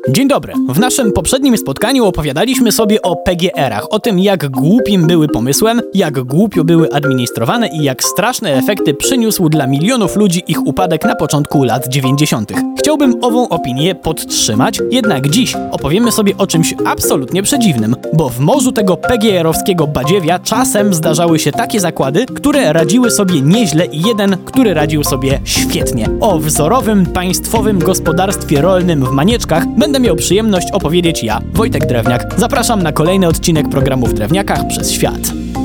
Dzień dobry. W naszym poprzednim spotkaniu opowiadaliśmy sobie o PGR-ach, o tym jak głupim były pomysłem, jak głupio były administrowane i jak straszne efekty przyniósł dla milionów ludzi ich upadek na początku lat 90. Chciałbym ową opinię podtrzymać, jednak dziś opowiemy sobie o czymś absolutnie przedziwnym, bo w morzu tego PGR-owskiego badziewia czasem zdarzały się takie zakłady, które radziły sobie nieźle i jeden, który radził sobie świetnie. O wzorowym, państwowym gospodarstwie rolnym w Manieczkach będę miał przyjemność opowiedzieć ja, Wojtek Drewniak. Zapraszam na kolejny odcinek programu w Drewniakach przez świat.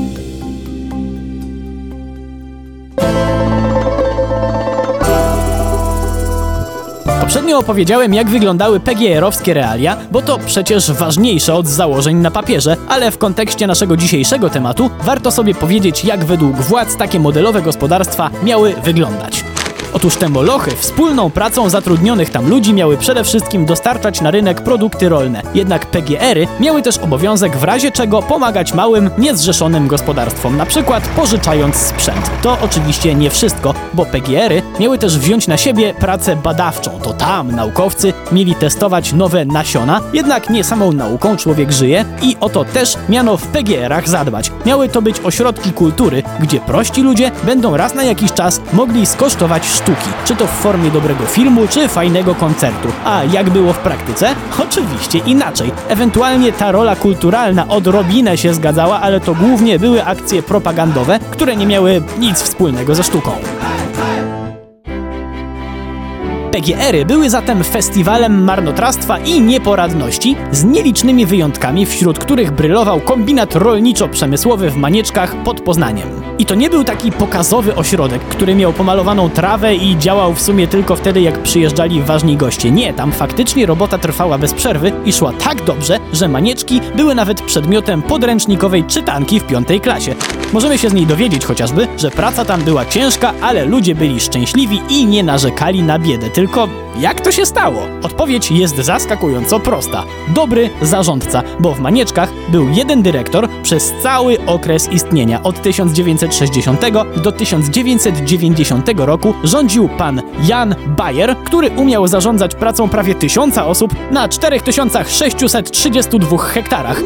Poprzednio opowiedziałem, jak wyglądały PGR-owskie realia, bo to przecież ważniejsze od założeń na papierze, ale w kontekście naszego dzisiejszego tematu warto sobie powiedzieć, jak według władz takie modelowe gospodarstwa miały wyglądać. Otóż te molochy wspólną pracą zatrudnionych tam ludzi miały przede wszystkim dostarczać na rynek produkty rolne. Jednak PGR-y miały też obowiązek w razie czego pomagać małym, niezrzeszonym gospodarstwom, na przykład pożyczając sprzęt. To oczywiście nie wszystko, bo PGR-y miały też wziąć na siebie pracę badawczą. To tam naukowcy mieli testować nowe nasiona, jednak nie samą nauką człowiek żyje i o to też miano w PGR-ach zadbać. Miały to być ośrodki kultury, gdzie prości ludzie będą raz na jakiś czas mogli skosztować sztuki, czy to w formie dobrego filmu, czy fajnego koncertu. A jak było w praktyce? Oczywiście inaczej. Ewentualnie ta rola kulturalna odrobinę się zgadzała, ale to głównie były akcje propagandowe, które nie miały nic wspólnego ze sztuką. PGR-y były zatem festiwalem marnotrawstwa i nieporadności, z nielicznymi wyjątkami, wśród których brylował kombinat rolniczo-przemysłowy w Manieczkach pod Poznaniem. I to nie był taki pokazowy ośrodek, który miał pomalowaną trawę i działał w sumie tylko wtedy, jak przyjeżdżali ważni goście. Nie, tam faktycznie robota trwała bez przerwy i szła tak dobrze, że Manieczki były nawet przedmiotem podręcznikowej czytanki w 5. klasie. Możemy się z niej dowiedzieć chociażby, że praca tam była ciężka, ale ludzie byli szczęśliwi i nie narzekali na biedę. Tylko jak to się stało? Odpowiedź jest zaskakująco prosta. Dobry zarządca, bo w Manieczkach był jeden dyrektor przez cały okres istnienia. Od 1960 do 1990 roku rządził pan Jan Bayer, który umiał zarządzać pracą prawie 1000 osób na 4632 hektarach.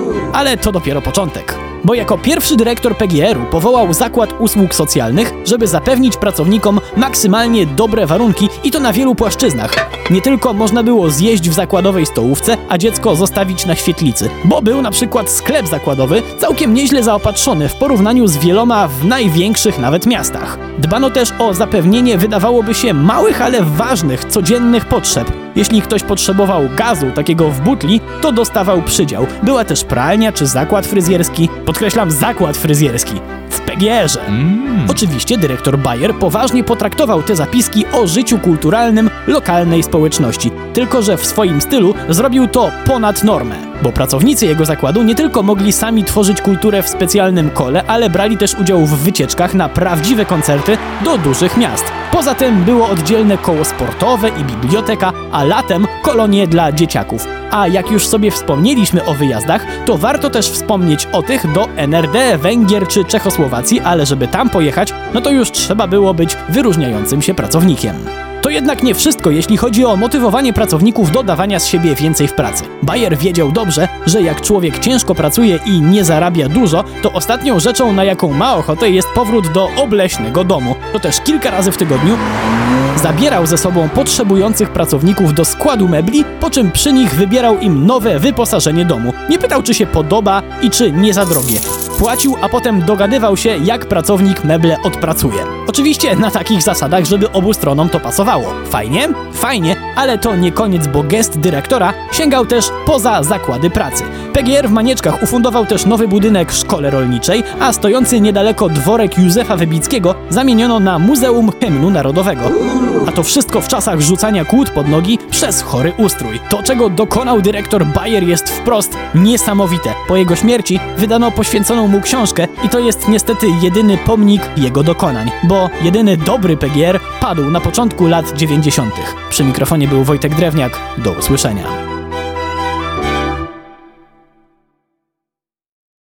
Ale to dopiero początek. Bo jako pierwszy dyrektor PGR-u powołał Zakład Usług Socjalnych, żeby zapewnić pracownikom maksymalnie dobre warunki i to na wielu płaszczyznach. Nie tylko można było zjeść w zakładowej stołówce, a dziecko zostawić na świetlicy, bo był na przykład sklep zakładowy całkiem nieźle zaopatrzony w porównaniu z wieloma w największych nawet miastach. Dbano też o zapewnienie wydawałoby się małych, ale ważnych, codziennych potrzeb. Jeśli ktoś potrzebował gazu, takiego w butli, to dostawał przydział. Była też pralnia czy zakład fryzjerski. Podkreślam, zakład fryzjerski. W PGR-ze. Oczywiście dyrektor Bayer poważnie potraktował te zapiski o życiu kulturalnym lokalnej społeczności. Tylko że w swoim stylu zrobił to ponad normę. Bo pracownicy jego zakładu nie tylko mogli sami tworzyć kulturę w specjalnym kole, ale brali też udział w wycieczkach na prawdziwe koncerty do dużych miast. Poza tym było oddzielne koło sportowe i biblioteka, a latem kolonie dla dzieciaków. A jak już sobie wspomnieliśmy o wyjazdach, to warto też wspomnieć o tych do NRD, Węgier czy Czechosłowacji, ale żeby tam pojechać, no to już trzeba było być wyróżniającym się pracownikiem. To jednak nie wszystko, jeśli chodzi o motywowanie pracowników do dawania z siebie więcej w pracy. Bayer wiedział dobrze, że jak człowiek ciężko pracuje i nie zarabia dużo, to ostatnią rzeczą, na jaką ma ochotę, jest powrót do obleśnego domu. To też kilka razy w tygodniu zabierał ze sobą potrzebujących pracowników do składu mebli, po czym przy nich wybierał im nowe wyposażenie domu. Nie pytał, czy się podoba i czy nie za drogie. Płacił, a potem dogadywał się, jak pracownik meble odpracuje. Oczywiście na takich zasadach, żeby obu stronom to pasowało. Fajnie? Fajnie, ale to nie koniec, bo gest dyrektora sięgał też poza zakłady pracy. PGR w Manieczkach ufundował też nowy budynek szkole rolniczej, a stojący niedaleko dworek Józefa Wybickiego zamieniono na Muzeum Hymnu Narodowego. A to wszystko w czasach rzucania kłód pod nogi przez chory ustrój. To, czego dokonał dyrektor Bayer, jest wprost niesamowite. Po jego śmierci wydano poświęconą mu książkę i to jest niestety jedyny pomnik jego dokonań, bo jedyny dobry PGR padł na początku lat 90. Przy mikrofonie był Wojtek Drewniak. Do usłyszenia.